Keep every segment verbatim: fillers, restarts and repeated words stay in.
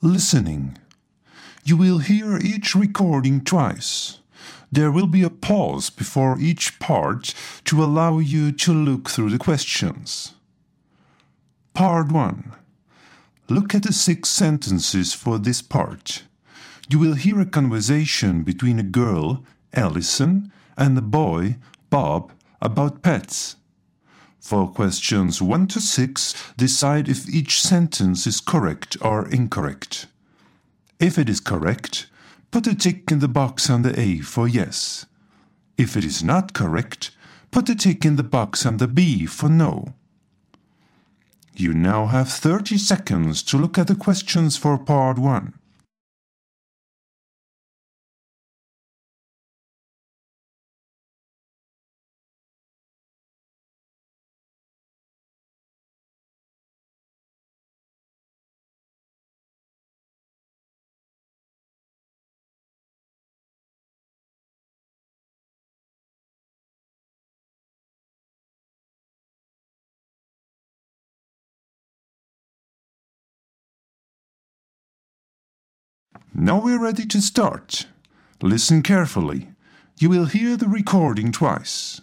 Listening. You will hear each recording twice. There will be a pause before each part to allow you to look through the questions. Part one. Look at the six sentences for this part. You will hear a conversation between a girl, Alison, and a boy, Bob, about pets. For questions one to six, decide if each sentence is correct or incorrect. If it is correct, put a tick in the box on the A for yes. If it is not correct, put a tick in the box on the B for no. You now have thirty seconds to look at the questions for part one. Now we're ready to start. Listen carefully. You will hear the recording twice.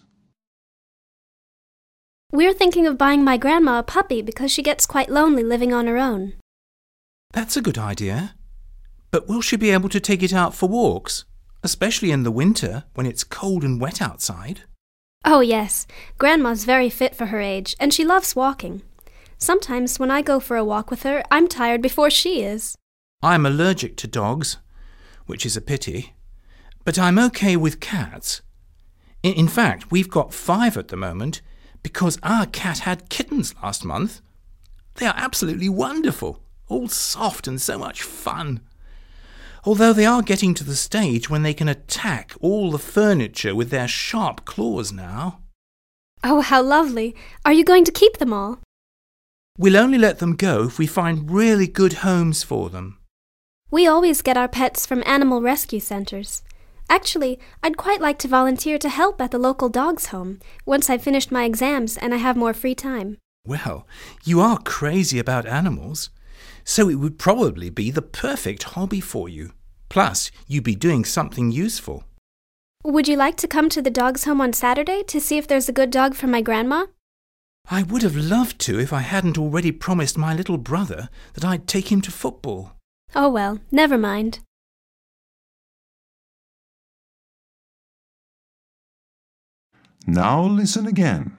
We're thinking of buying my grandma a puppy because she gets quite lonely living on her own. That's a good idea. But will she be able to take it out for walks, especially in the winter when it's cold and wet outside? Oh, yes. Grandma's very fit for her age, and she loves walking. Sometimes when I go for a walk with her, I'm tired before she is. I'm allergic to dogs, which is a pity, but I'm okay with cats. In, in fact, we've got five at the moment because our cat had kittens last month. They are absolutely wonderful, all soft and so much fun. Although they are getting to the stage when they can attack all the furniture with their sharp claws now. Oh, how lovely. Are you going to keep them all? We'll only let them go if we find really good homes for them. We always get our pets from animal rescue centers. Actually, I'd quite like to volunteer to help at the local dog's home once I've finished my exams and I have more free time. Well, you are crazy about animals, so it would probably be the perfect hobby for you. Plus, you'd be doing something useful. Would you like to come to the dog's home on Saturday to see if there's a good dog for my grandma? I would have loved to if I hadn't already promised my little brother that I'd take him to football. Oh well, never mind. Now listen again.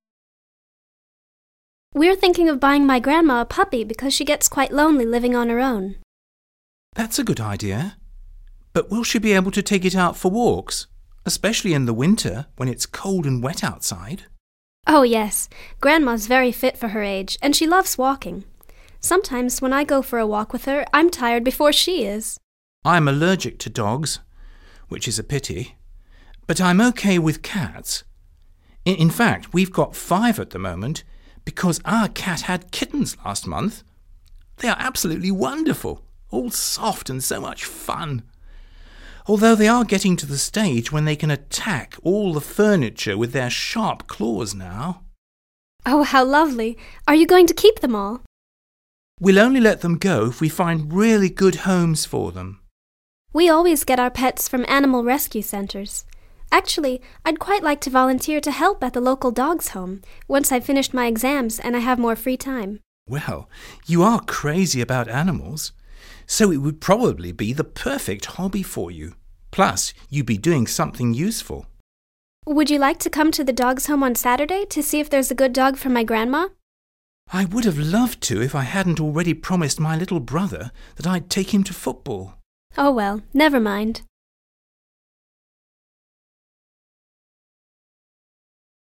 We're thinking of buying my grandma a puppy because she gets quite lonely living on her own. That's a good idea. But will she be able to take it out for walks, especially in the winter when it's cold and wet outside? Oh yes, Grandma's very fit for her age, and she loves walking. Sometimes when I go for a walk with her, I'm tired before she is. I'm allergic to dogs, which is a pity, but I'm okay with cats. In, in fact, we've got five at the moment because our cat had kittens last month. They are absolutely wonderful, all soft and so much fun. Although they are getting to the stage when they can attack all the furniture with their sharp claws now. Oh, how lovely. Are you going to keep them all? We'll only let them go if we find really good homes for them. We always get our pets from animal rescue centers. Actually, I'd quite like to volunteer to help at the local dog's home once I've finished my exams and I have more free time. Well, you are crazy about animals, so it would probably be the perfect hobby for you. Plus, you'd be doing something useful. Would you like to come to the dog's home on Saturday to see if there's a good dog for my grandma? I would have loved to if I hadn't already promised my little brother that I'd take him to football. Oh well, never mind.